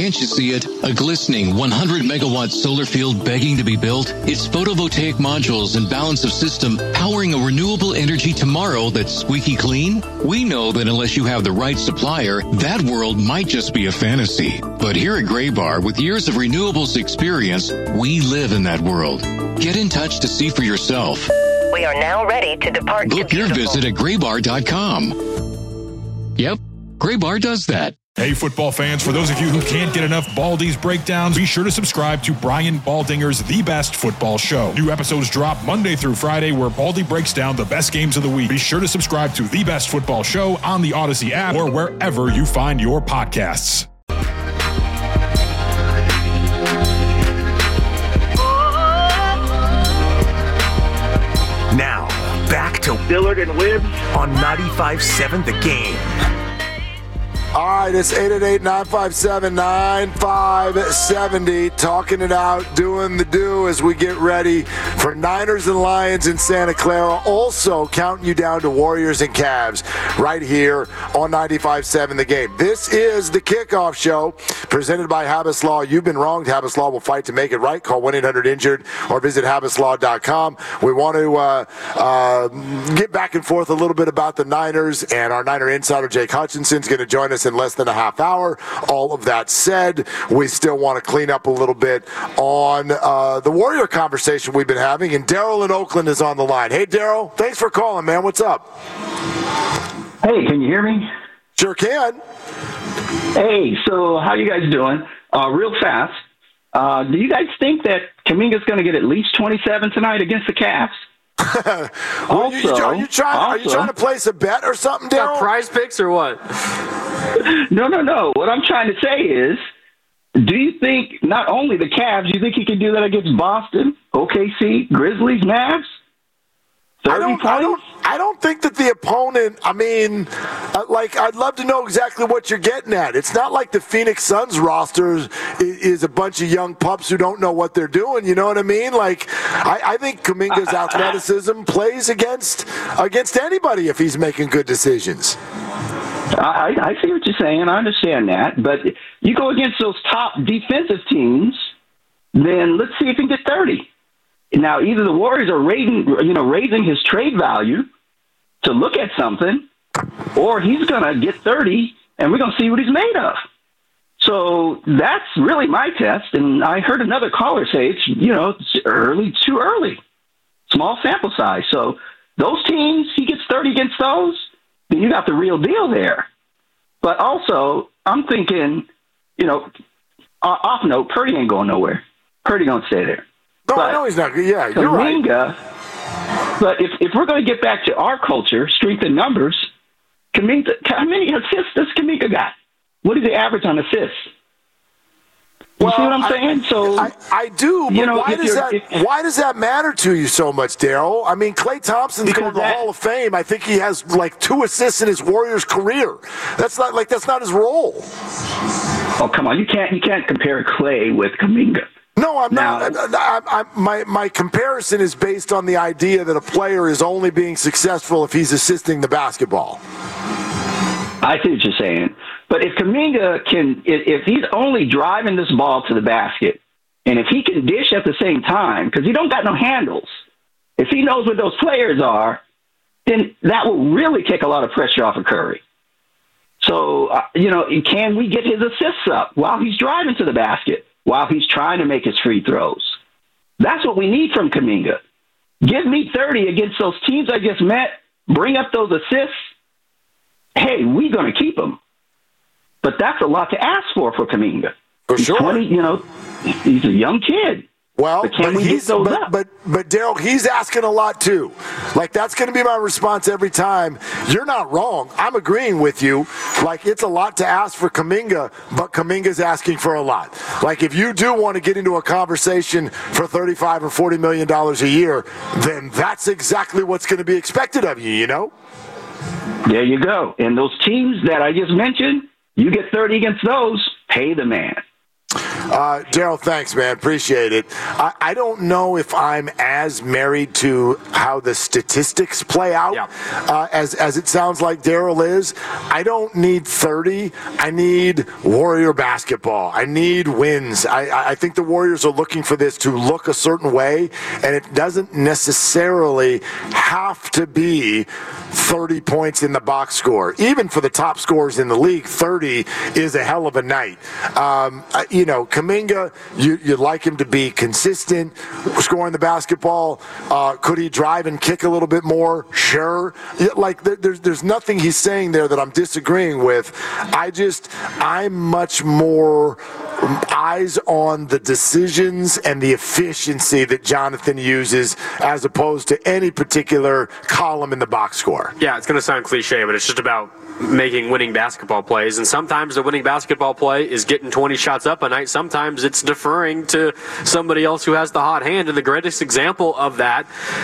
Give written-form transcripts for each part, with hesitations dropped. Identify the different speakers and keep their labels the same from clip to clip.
Speaker 1: Can't you see it? A glistening 100-megawatt solar field begging to be built? It's photovoltaic modules and balance of system powering a renewable energy tomorrow that's squeaky clean? We know that unless you have the right supplier, that world might just be a fantasy. But here at Graybar, with years of renewables experience, we live in that world. Get in touch to see for yourself.
Speaker 2: We are now ready to depart.
Speaker 1: Book your visit at graybar.com. Yep, Graybar does that.
Speaker 3: Hey, football fans, for those of you who can't get enough Baldy's breakdowns, be sure to subscribe to Brian Baldinger's The Best Football Show. New episodes drop Monday through Friday where Baldy breaks down the best games of the week. Be sure to subscribe to The Best Football Show on the Odyssey app or wherever you find your podcasts.
Speaker 4: Now, back to Dillard and Libs on 95.7 The Game.
Speaker 5: All right, it's 888-957-9570. Talking it out, doing the do as we get ready for Niners and Lions in Santa Clara. Also counting you down to Warriors and Cavs right here on 95.7 The Game. This is the kickoff show presented by Habas Law. You've been wronged. Habas Law will fight to make it right. Call 1-800-INJURED or visit habaslaw.com. We want to get back and forth a little bit about the Niners, and our Niner insider, Jake Hutchinson, is going to join us in less than a half hour. All of that said, we still want to clean up a little bit on the Warrior conversation we've been having, and Daryl in Oakland is on the line. Hey, Daryl, thanks for calling, man. What's up?
Speaker 6: Hey, can you hear me?
Speaker 5: Sure can.
Speaker 6: Hey, so how you guys doing? Real fast, do you guys think that Kuminga's going to get at least 27 tonight against the Cavs?
Speaker 5: Are you trying to place a bet or something, Daryl?
Speaker 7: Got prize picks or what?
Speaker 6: No. What I'm trying to say is, do you think not only the Cavs, do you think he can do that against Boston, OKC, Grizzlies, Mavs?
Speaker 5: I don't think that the opponent, I'd love to know exactly what you're getting at. It's not like the Phoenix Suns roster is a bunch of young pups who don't know what they're doing. You know what I mean? I think Kuminga's athleticism plays against anybody if he's making good decisions.
Speaker 6: I see what you're saying. I understand that. But you go against those top defensive teams, then let's see if he can get 30. Now, either the Warriors are raising his trade value to look at something, or he's going to get 30, and we're going to see what he's made of. So that's really my test. And I heard another caller say it's too early, small sample size. So those teams, he gets 30 against those, then you got the real deal there. But also, I'm thinking, off note, Purdy ain't going nowhere. Purdy going to stay there.
Speaker 5: No, I know he's not. Yeah, you're right.
Speaker 6: But if we're going to get back to our culture, strength in numbers, Kuminga, how many assists does Kuminga got? What is the average on assists? You see what I'm saying? So
Speaker 5: I do. But why does that matter to you so much, Daryl? I mean, Klay Thompson's going to the Hall of Fame. I think he has 2 assists in his Warriors career. That's not his role.
Speaker 6: Oh, come on! You can't compare Klay with Kuminga.
Speaker 5: No, I'm not. My comparison is based on the idea that a player is only being successful if he's assisting the basketball.
Speaker 6: I see what you're saying. But if Kuminga if he's only driving this ball to the basket, and if he can dish at the same time, because he don't got no handles, if he knows what those players are, then that will really take a lot of pressure off of Curry. So, can we get his assists up while he's driving to the basket, while he's trying to make his free throws? That's what we need from Kuminga. Give me 30 against those teams I just met, bring up those assists. Hey, we're going to keep him. But that's a lot to ask for Kuminga.
Speaker 5: For sure.
Speaker 6: 20, he's a young kid.
Speaker 5: Well,
Speaker 6: but
Speaker 5: Daryl, he's asking a lot too. That's going to be my response every time. You're not wrong. I'm agreeing with you. It's a lot to ask for Kuminga, but Kuminga's asking for a lot. If you do want to get into a conversation for $35 or $40 million a year, then that's exactly what's going to be expected of you,
Speaker 6: There you go. And those teams that I just mentioned, you get 30 against those, pay the man.
Speaker 5: Daryl, thanks, man. Appreciate it. I don't know if I'm as married to how the statistics play out as it sounds like Daryl is. I don't need 30. I need Warrior basketball. I need wins. I think the Warriors are looking for this to look a certain way, and it doesn't necessarily have to be 30 points in the box score. Even for the top scorers in the league, 30 is a hell of a night. Kuminga, you'd like him to be consistent, scoring the basketball. Could he drive and kick a little bit more? Sure. There's nothing he's saying there that I'm disagreeing with. I'm much more eyes on the decisions and the efficiency that Jonathan uses as opposed to any particular column in the box score.
Speaker 7: Yeah, it's going to sound cliche, but it's just about making winning basketball plays, and sometimes the winning basketball play is getting 20 shots up a night. Sometimes it's deferring to somebody else who has the hot hand, and the greatest example of that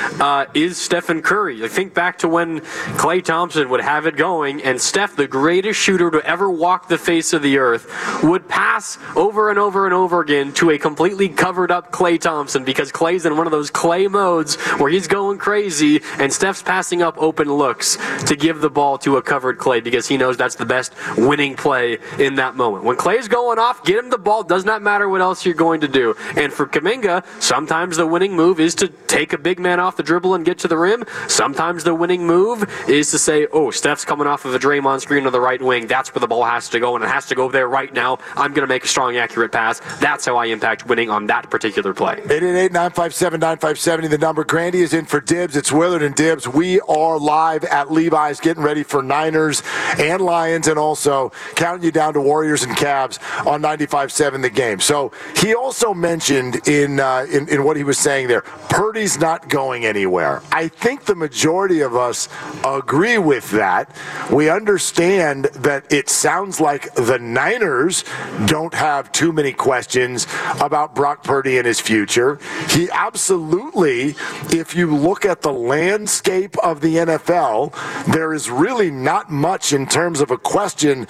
Speaker 7: is Stephen Curry. Think back to when Klay Thompson would have it going, and Steph, the greatest shooter to ever walk the face of the earth, would pass over and over and over again to a completely covered up Klay Thompson, because Klay's in one of those Klay modes where he's going crazy, and Steph's passing up open looks to give the ball to a covered Klay, because he knows that's the best winning play in that moment. When Klay's going off, get him the ball. Does not matter what else you're going to do. And for Kuminga, sometimes the winning move is to take a big man off the dribble and get to the rim. Sometimes the winning move is to say, oh, Steph's coming off of a Draymond screen to the right wing. That's where the ball has to go, and it has to go there right now. I'm going to make a strong, accurate pass. That's how I impact winning on that particular play.
Speaker 5: 888-957-9570, the number. Grandy is in for Dibs. It's Willard and Dibs. We are live at Levi's getting ready for Niners and Lions, and also counting you down to Warriors and Cavs on 95.7 The Game. So he also mentioned in what he was saying there, Purdy's not going anywhere. I think the majority of us agree with that. We understand that it sounds like the Niners don't have too many questions about Brock Purdy and his future. He absolutely, if you look at the landscape of the NFL, there is really not much in terms of a question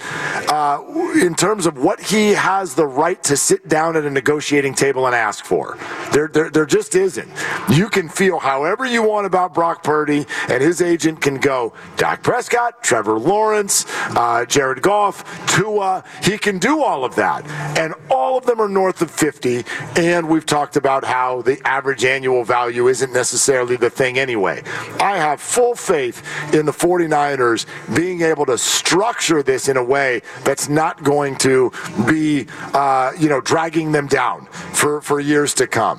Speaker 5: in terms of what he has the right to sit down at a negotiating table and ask for. There just isn't. You can feel however you want about Brock Purdy, and his agent can go Dak Prescott, Trevor Lawrence, Jared Goff, Tua. He can do all of that, and all of them are north of 50, and we've talked about how the average annual value isn't necessarily the thing anyway. I have full faith in the 49ers being able to structure this in a way that's not going to be, dragging them down for years to come.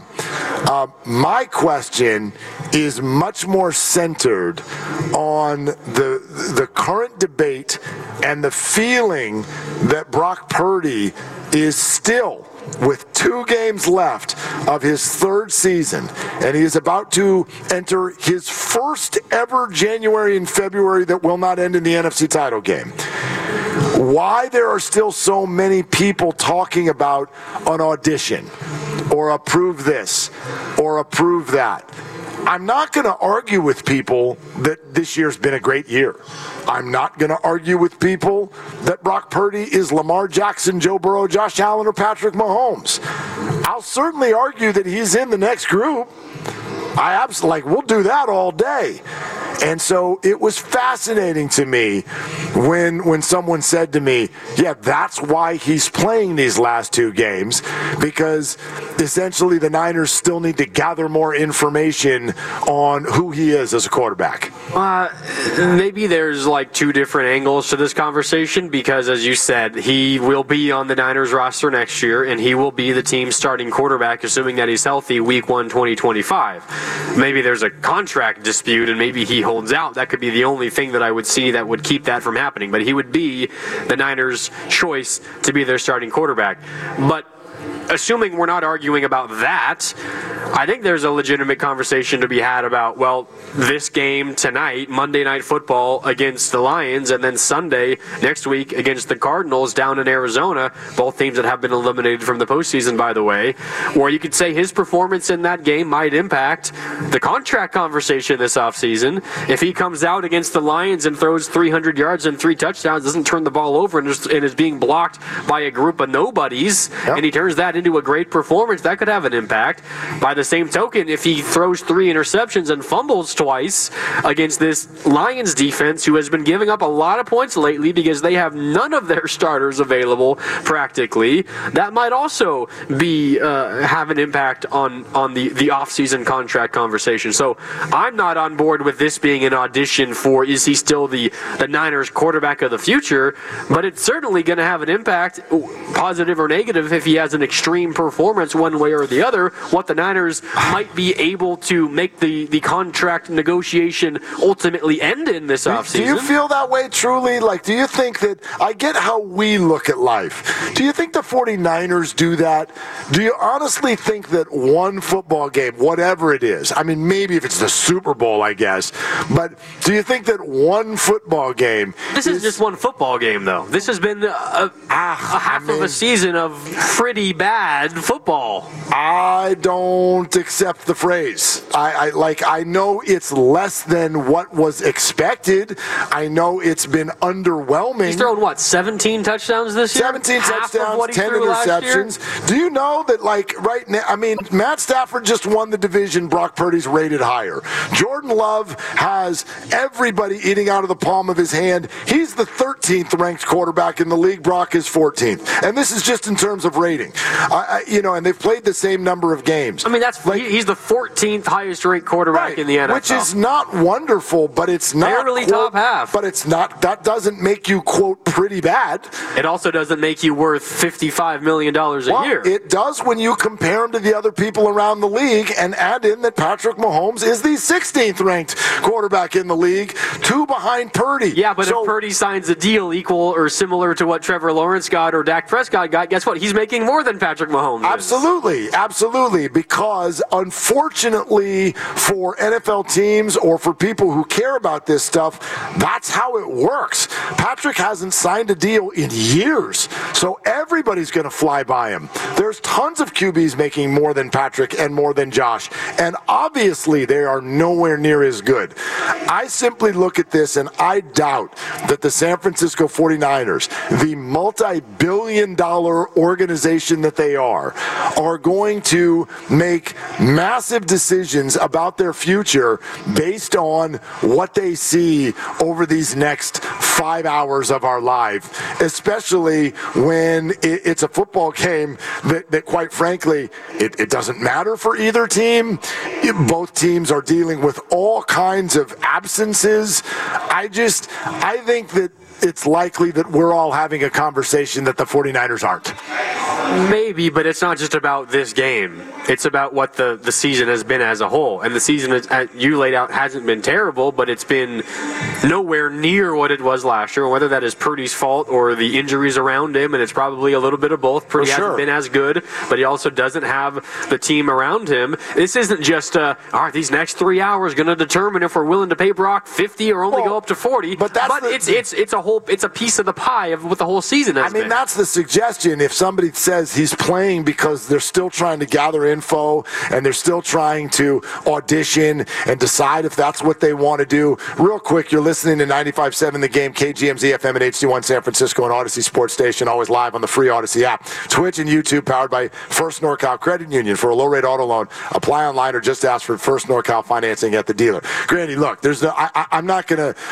Speaker 5: My question is much more centered on the current debate and the feeling that Brock Purdy is still, with 2 games left of his third season, and he is about to enter his first ever January and February that will not end in the NFC title game. Why there are still so many people talking about an audition or approve this or approve that. I'm not going to argue with people that this year's been a great year. I'm not going to argue with people that Brock Purdy is Lamar Jackson, Joe Burrow, Josh Allen, or Patrick Mahomes. I'll certainly argue that he's in the next group. We'll do that all day. And so it was fascinating to me when someone said to me, yeah, that's why he's playing these last 2 games, because essentially the Niners still need to gather more information on who he is as a quarterback.
Speaker 7: Maybe there's 2 different angles to this conversation, because as you said, he will be on the Niners roster next year, and he will be the team's starting quarterback, assuming that he's healthy week 1, 2025. Maybe there's a contract dispute, and maybe he holds out. That could be the only thing that I would see that would keep that from happening. But he would be the Niners' choice to be their starting quarterback. But assuming we're not arguing about that, I think there's a legitimate conversation to be had about, well, this game tonight, Monday Night Football against the Lions, and then Sunday next week against the Cardinals down in Arizona, both teams that have been eliminated from the postseason, by the way, where you could say his performance in that game might impact the contract conversation this offseason. If he comes out against the Lions and throws 300 yards and 3 touchdowns, doesn't turn the ball over and is being blocked by a group of nobodies, and he turns that into a great performance, that could have an impact. By the same token, if he throws 3 interceptions and fumbles twice against this Lions defense, who has been giving up a lot of points lately because they have none of their starters available practically, that might also be have an impact on the offseason contract conversation. So I'm not on board with this being an audition for, is he still the Niners quarterback of the future, but it's certainly going to have an impact, positive or negative, if he has an extreme performance one way or the other, what the Niners might be able to make the contract negotiation ultimately end in this offseason.
Speaker 5: Do you feel that way truly? Like, do you think that, I get how we look at life. Do you think the 49ers do that? Do you honestly think that one football game, whatever it is, I mean, maybe if it's the Super Bowl, I guess, but do you think that one football game...
Speaker 7: This is just one football game, though. This has been a half of a season of pretty bad football.
Speaker 5: I don't accept the phrase. I know it's less than what was expected. I know it's been underwhelming.
Speaker 7: He's thrown, 17 touchdowns this year?
Speaker 5: 17 touchdowns, 10 interceptions. Do you know that, right now, I mean, Matt Stafford just won the division. Brock Purdy's rated higher. Jordan Love has everybody eating out of the palm of his hand. He's the 13th ranked quarterback in the league. Brock is 14th. And this is just in terms of rating. And they've played the same number of games.
Speaker 7: I mean, he's the 14th highest ranked quarterback in the NFL.
Speaker 5: Which is not wonderful, but it's not
Speaker 7: barely top half.
Speaker 5: But it's not. That doesn't make you, quote, pretty bad.
Speaker 7: It also doesn't make you worth $55 million a year.
Speaker 5: It does when you compare him to the other people around the league and add in that Patrick Mahomes is the 16th ranked quarterback in the league, 2 behind Purdy.
Speaker 7: Yeah, but if Purdy signs a deal equal or similar to what Trevor Lawrence got or Dak Prescott got, guess what? He's making more than Patrick Mahomes.
Speaker 5: Absolutely, because unfortunately for NFL teams or for people who care about this stuff, that's how it works. Patrick hasn't signed a deal in years, so everybody's going to fly by him. There's tons of QBs making more than Patrick and more than Josh, and obviously they are nowhere near as good. I simply look at this and I doubt that the San Francisco 49ers, the multi-billion-dollar organization that they are going to make massive decisions about their future based on what they see over these next 5 hours of our life, especially when it's a football game that quite frankly, it doesn't matter for either team. Both teams are dealing with all kinds of absences. I think that it's likely that we're all having a conversation that the 49ers aren't.
Speaker 7: Maybe, but it's not just about this game. It's about what the season has been as a whole. And the season, as you laid out, hasn't been terrible, but it's been nowhere near what it was last year, whether that is Purdy's fault or the injuries around him, and it's probably a little bit of both. Purdy hasn't been as good, but he also doesn't have the team around him. This isn't just, are these next 3 hours going to determine if we're willing to pay Brock 50 or only go up to 40? But it's a piece of the pie of what the whole season has been.
Speaker 5: That's the suggestion. If somebody says he's playing because they're still trying to gather info and they're still trying to audition and decide if that's what they want to do. Real quick, you're listening to 95.7 The Game, KGMZ FM and HD1 San Francisco and Odyssey Sports Station, always live on the free Odyssey app. Twitch and YouTube powered by First NorCal Credit Union. For a low-rate auto loan, apply online or just ask for First NorCal financing at the dealer. Granny, look, I'm not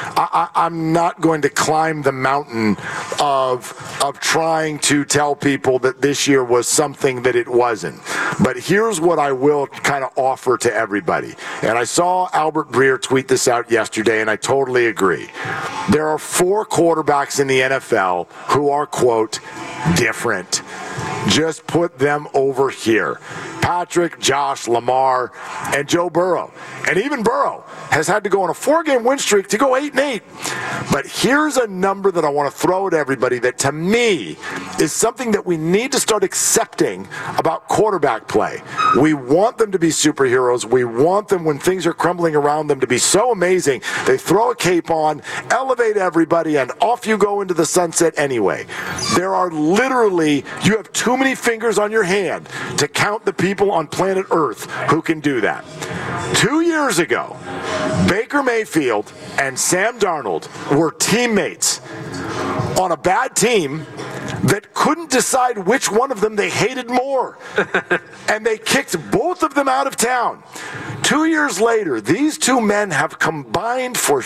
Speaker 5: going to climb the mountain of trying to tell people that this year was something that it wasn't. But here's what I will kind of offer to everybody. And I saw Albert Breer tweet this out yesterday, and I totally agree. There are 4 quarterbacks in the NFL who are, quote, different. Just put them over here. Patrick, Josh, Lamar, and Joe Burrow. And even Burrow has had to go on a 4-game win streak to go 8-8. But here's a number that I want to throw at everybody that, to me, is something that we need to start accepting about quarterback play. We want them to be superheroes. We want them, when things are crumbling around them, to be so amazing. They throw a cape on, elevate everybody, and off you go into the sunset anyway. There are literally, you have too many fingers on your hand to count the people on planet Earth who can do that. 2 years ago, Baker Mayfield and Sam Darnold were teammates on a bad team that couldn't decide which one of them they hated more. And they kicked both of them out of town. 2 years later, these two men have combined for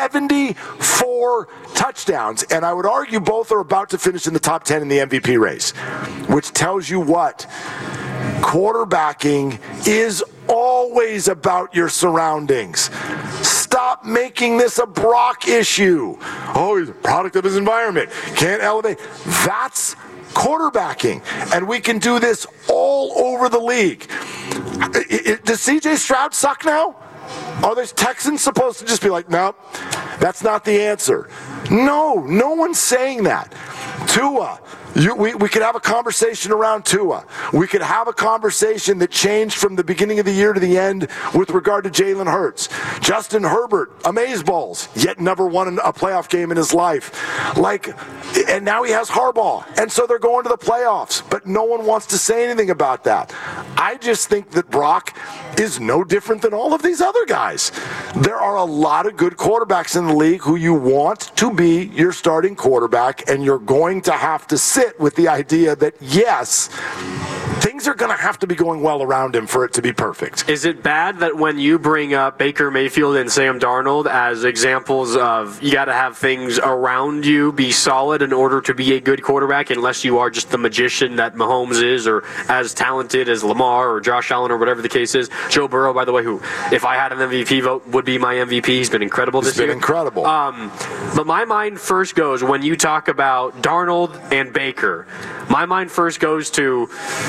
Speaker 5: 74 touchdowns, and I would argue both are about to finish in the top 10 in the MVP race, which tells you what? Quarterbacking is always about your surroundings. Stop making this a Brock issue. Oh, he's a product of his environment. Can't elevate. That's quarterbacking. And we can do this all over the league. Does C.J. Stroud suck now? Are the Texans supposed to just be like, nope, that's not the answer? No one's saying that. Tua. We could have a conversation around Tua. We could have a conversation that changed from the beginning of the year to the end with regard to Jalen Hurts. Justin Herbert, amazeballs, yet never won a playoff game in his life. And now he has Harbaugh, and so they're going to the playoffs, but no one wants to say anything about that. I just think that Brock is no different than all of these other guys. There are a lot of good quarterbacks in the league who you want to be your starting quarterback, and you're going to have to sit with the idea that, yes, things are going to have to be going well around him for it to be perfect.
Speaker 7: Is it bad that when you bring up Baker Mayfield and Sam Darnold as examples of you got to have things around you be solid in order to be a good quarterback, unless you are just the magician that Mahomes is, or as talented as Lamar or Josh Allen or whatever the case is? Joe Burrow, by the way, who, if I had an MVP vote, would be my MVP. He's been incredible this year.
Speaker 5: He's been incredible.
Speaker 7: But my mind first goes, when you talk about Darnold and Baker, my mind first goes to,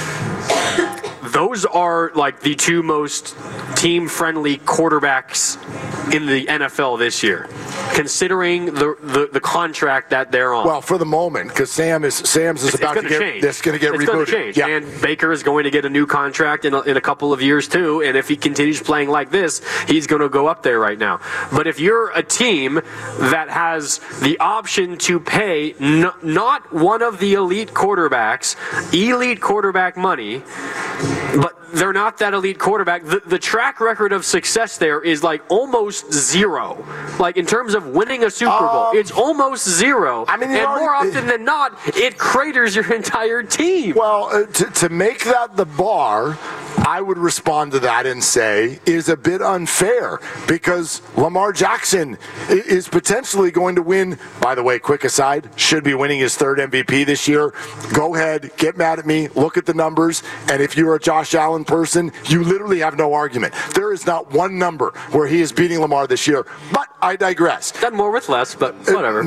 Speaker 7: those are like the two most team-friendly quarterbacks in the NFL this year, considering the contract that they're on.
Speaker 5: Well, for the moment, because Sam's is about to get rebooted. It's going to change.
Speaker 7: Yeah. And Baker is going to get a new contract in a couple of years too, and if he continues playing like this, he's going to go up there right now. But if you're a team that has the option to pay not one of the elite quarterbacks, elite quarterback money, but they're not that elite quarterback, the track record of success there is like almost zero. Like in terms of winning a Super Bowl, it's almost zero. I mean, and more often than not, it craters your entire team.
Speaker 5: Well, to make that the bar, I would respond to that and say is a bit unfair, because Lamar Jackson is potentially going to win. By the way, quick aside, should be winning his third MVP this year. Go ahead, get mad at me, look at the numbers, and if you're a Josh Allen person, you literally have no argument. There is not one number where he is beating Lamar this year, but I digress.
Speaker 7: Done more with less, but whatever.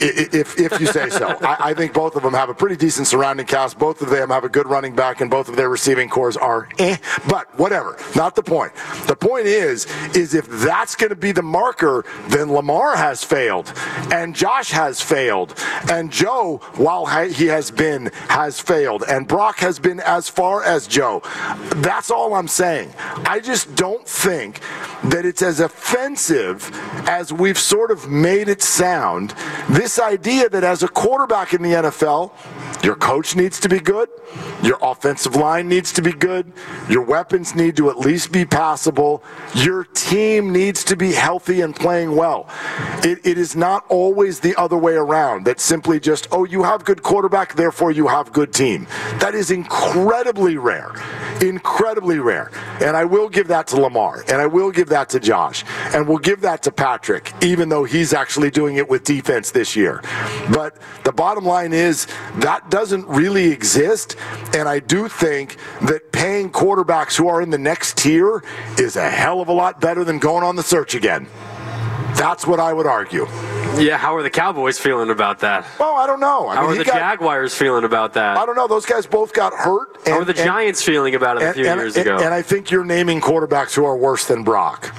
Speaker 5: If you say so. I think both of them have a pretty decent surrounding cast. Both of them have a good running back, and both of their receiving cores are but whatever. Not the point. The point is if that's going to be the marker, then Lamar has failed, and Josh has failed, and Joe, while he has failed, and Brock has been as far as Joe. That's all I'm saying. I just don't think that it's as offensive as we've sort of made it sound. This idea that as a quarterback in the NFL, your coach needs to be good, your offensive line needs to be good, your weapons need to at least be passable, your team needs to be healthy and playing well. It is not always the other way around, that simply just, you have good quarterback, therefore you have good team. That is incredibly rare. Incredibly rare. And I will give that to Lamar, and I will give that to Josh, and we'll give that to Patrick, even though he's actually doing it with defense this year. But the bottom line is that doesn't really exist, and I do think that paying quarterbacks who are in the next tier is a hell of a lot better than going on the search again. That's what I would argue.
Speaker 7: Yeah, how are the Cowboys feeling about that?
Speaker 5: Well, I don't know.
Speaker 7: How are the Jaguars feeling about that?
Speaker 5: I don't know. Those guys both got hurt.
Speaker 7: How are the Giants feeling about it a few years ago?
Speaker 5: And I think you're naming quarterbacks who are worse than Brock.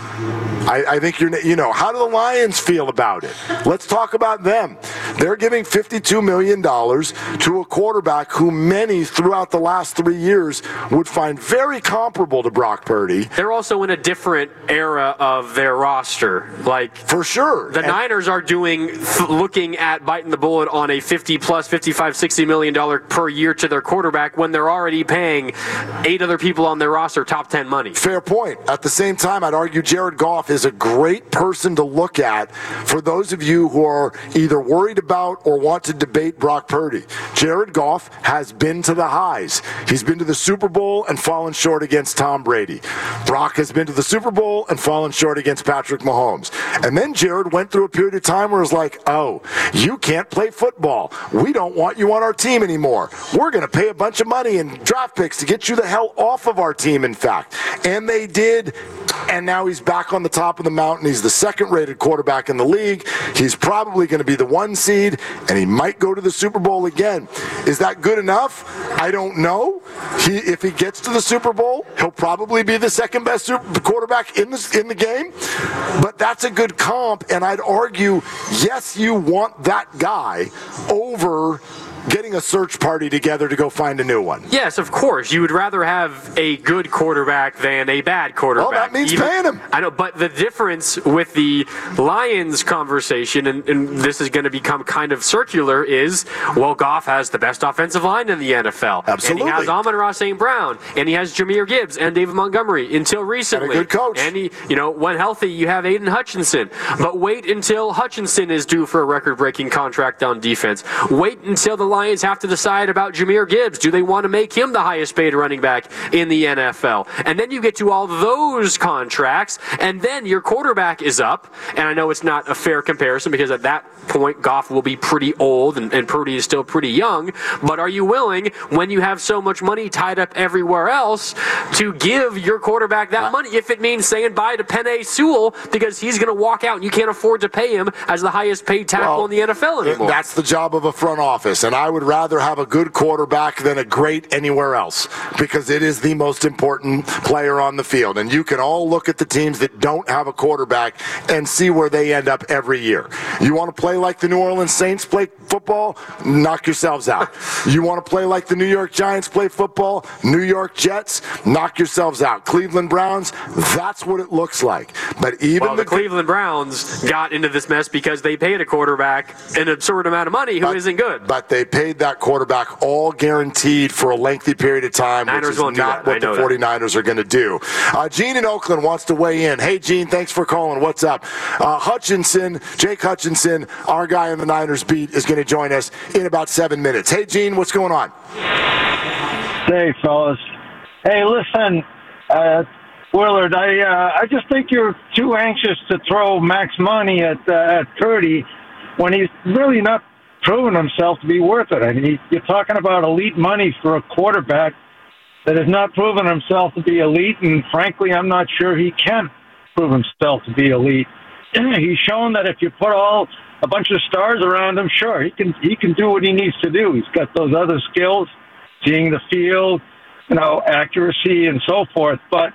Speaker 5: I think how do the Lions feel about it? Let's talk about them. They're giving $52 million to a quarterback who many throughout the last 3 years would find very comparable to Brock Purdy.
Speaker 7: They're also in a different era of their roster.
Speaker 5: For sure.
Speaker 7: The Niners are looking at biting the bullet on a $50 plus, $55, $60 million per year to their quarterback when they're already paying 8 other people on their roster top 10 money.
Speaker 5: Fair point. At the same time, I'd argue Jared Goff is a great person to look at for those of you who are either worried about or want to debate Brock Purdy. Jared Goff has been to the highs. He's been to the Super Bowl and fallen short against Tom Brady. Brock has been to the Super Bowl and fallen short against Patrick Mahomes. And then Jared went through a period of time where it was like, oh, you can't play football. We don't want you on our team anymore. We're going to pay a bunch of money and draft picks to get you the hell off of our team, in fact. And they did. And now he's back on the top of the mountain. He's the second-rated quarterback in the league. He's probably going to be the 1 seed, and he might go to the Super Bowl again. Is that good enough? I don't know. If he gets to the Super Bowl, he'll probably be the second-best quarterback in the game. But that's a good comp, and I'd argue, yes, you want that guy over getting a search party together to go find a new one.
Speaker 7: Yes, of course. You would rather have a good quarterback than a bad quarterback.
Speaker 5: Well, that means paying him.
Speaker 7: I know, but the difference with the Lions conversation, and this is going to become kind of circular, is, well, Goff has the best offensive line in the NFL.
Speaker 5: Absolutely.
Speaker 7: And he has Amon-Ra St. Brown, and he has Jahmyr Gibbs and David Montgomery until recently.
Speaker 5: And a good coach.
Speaker 7: And he, when healthy, you have Aiden Hutchinson. But wait until Hutchinson is due for a record-breaking contract on defense. Wait until the Lions have to decide about Jahmyr Gibbs. Do they want to make him the highest paid running back in the NFL? And then you get to all those contracts, and then your quarterback is up. And I know it's not a fair comparison because at that point, Goff will be pretty old and Purdy is still pretty young. But are you willing, when you have so much money tied up everywhere else, to give your quarterback that money if it means saying bye to Penei Sewell because he's going to walk out and you can't afford to pay him as the highest paid tackle in the NFL anymore?
Speaker 5: That's the job of a front office, and I would rather have a good quarterback than a great anywhere else because it is the most important player on the field. And you can all look at the teams that don't have a quarterback and see where they end up every year. You want to play like the New Orleans Saints play football? Knock yourselves out. You want to play like the New York Giants play football? New York Jets? Knock yourselves out. Cleveland Browns? That's what it looks like. But even
Speaker 7: the Cleveland Browns got into this mess because they paid a quarterback an absurd amount of money who isn't good.
Speaker 5: But they paid that quarterback all guaranteed for a lengthy period of time,
Speaker 7: Niners
Speaker 5: which is not what the 49ers are going to do. Gene in Oakland wants to weigh in. Hey, Gene, thanks for calling. What's up? Jake Hutchinson, our guy on the Niners beat, is going to join us in about 7 minutes. Hey, Gene, what's going on?
Speaker 8: Hey, fellas. Hey, listen, Willard, I just think you're too anxious to throw max money at Purdy when he's really not proven himself to be worth it. I mean, you're talking about elite money for a quarterback that has not proven himself to be elite, and frankly, I'm not sure he can prove himself to be elite. He's shown that if you put a bunch of stars around him, sure, he can do what he needs to do. He's got those other skills, seeing the field, accuracy and so forth. But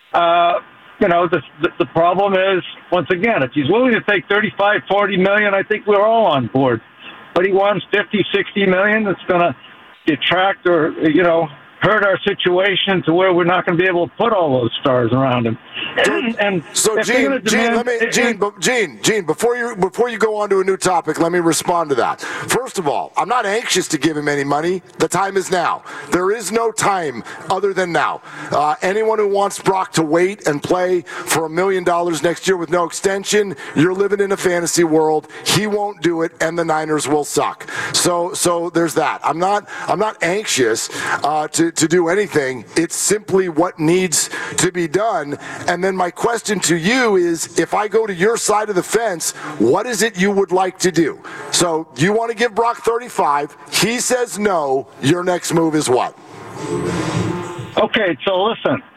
Speaker 8: the problem is, once again, if he's willing to take $35, $40 million, I think we're all on board. But he wants $50, $60 million. That's going to detract or, hurt our situation to where we're not going to be able to put all those stars around him.
Speaker 5: So Gene, before you go on to a new topic, let me respond to that. First of all, I'm not anxious to give him any money. The time is now. There is no time other than now. Anyone who wants Brock to wait and play for $1 million next year with no extension, you're living in a fantasy world. He won't do it, and the Niners will suck. So there's that. I'm not anxious to do anything. It's simply what needs to be done. And then my question to you is, if I go to your side of the fence, what is it you would like to do? So you want to give Brock 35. He says no. Your next move is what?
Speaker 8: Okay, so listen.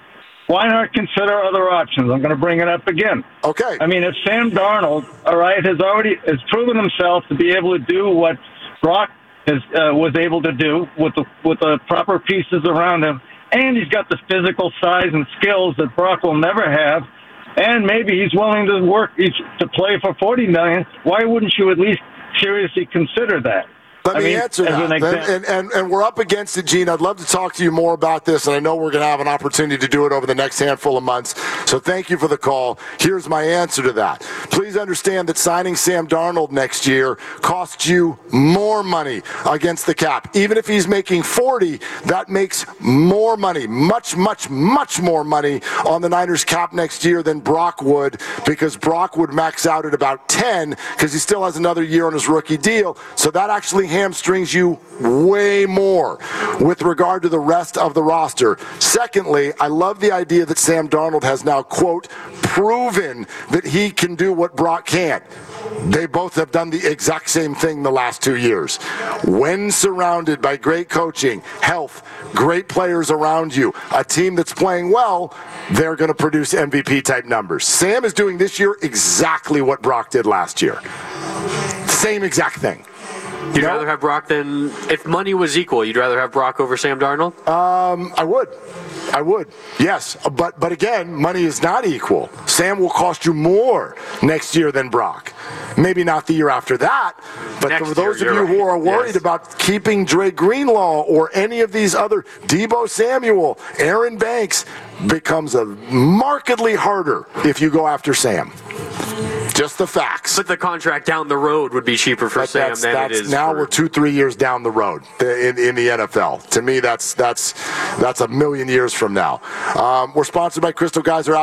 Speaker 8: why not consider other options? I'm going to bring it up again.
Speaker 5: Okay.
Speaker 8: I mean, if Sam Darnold, all right, has proven himself to be able to do what Brock was able to do with the proper pieces around him, and he's got the physical size and skills that Brock will never have, and maybe he's willing to work to play for $40 million, why wouldn't you at least seriously consider that?
Speaker 5: Let me answer that. And we're up against it, Gene. I'd love to talk to you more about this, and I know we're going to have an opportunity to do it over the next handful of months. So thank you for the call. Here's my answer to that. Please understand that signing Sam Darnold next year costs you more money against the cap. Even if he's making 40, that makes more money, much, much, much more money on the Niners cap next year than Brock would, because Brock would max out at about 10 because he still has another year on his rookie deal. So that actually hamstrings you way more with regard to the rest of the roster. Secondly, I love the idea that Sam Darnold has now, quote, proven that he can do what Brock can't. They both have done the exact same thing the last 2 years. When surrounded by great coaching, health, great players around you, a team that's playing well, they're going to produce MVP-type numbers. Sam is doing this year exactly what Brock did last year. Same exact thing.
Speaker 7: You'd rather have Brock than, if money was equal, you'd rather have Brock over Sam Darnold?
Speaker 5: I would. Yes. But again, money is not equal. Sam will cost you more next year than Brock. Maybe not the year after that, but for those of you who are worried about keeping Dre Greenlaw or any of these other, Deebo Samuel, Aaron Banks, becomes a markedly harder if you go after Sam. Just the facts.
Speaker 7: But the contract down the road would be cheaper for Sam than it is.
Speaker 5: Now we're 2-3 years down the road in the NFL. To me, that's a million years from now. We're sponsored by Crystal Geyser.